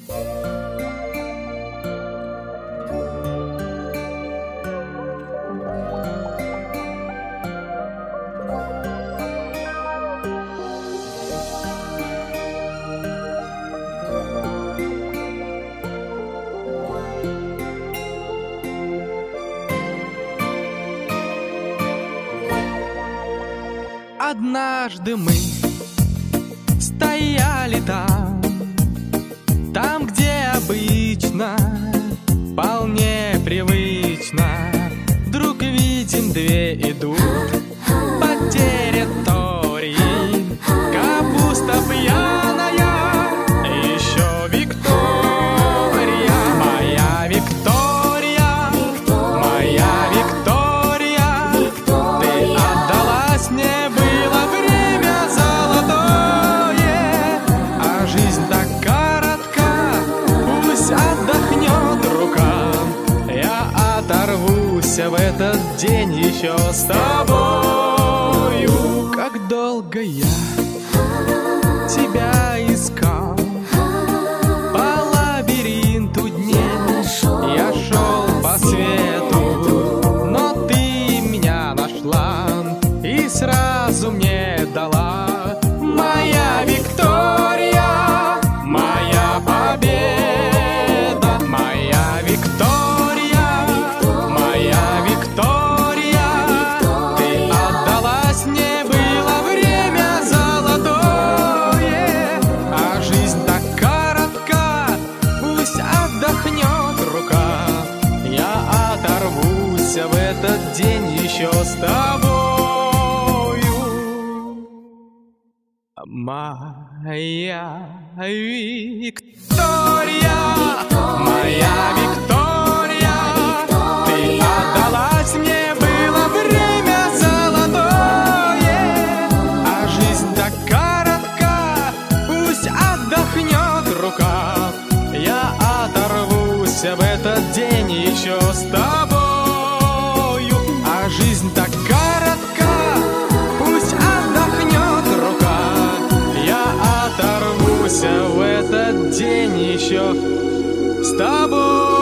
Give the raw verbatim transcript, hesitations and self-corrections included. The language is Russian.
Однажды мы стояли там, там, где обычно, вполне привычно, вдруг видим, две идут по территории. Капуста пьяная, еще Виктория, моя Виктория, моя Виктория, ты отдалась мне. В этот день еще с тобою. Как долго я тебя искал, по лабиринту дней я шел по свету, но ты меня нашла и сразу мне дала. Моя Виктория, моя победа, моя Виктория. В этот день еще с тобою. Моя Виктория, моя Виктория, ты отдалась мне, было время золотое, а жизнь так коротка, пусть отдохнет рука. Я оторвусь в этот день еще с тобой. Жизнь так коротка, пусть отдохнет рука. Я оторвусь в этот день еще с тобой.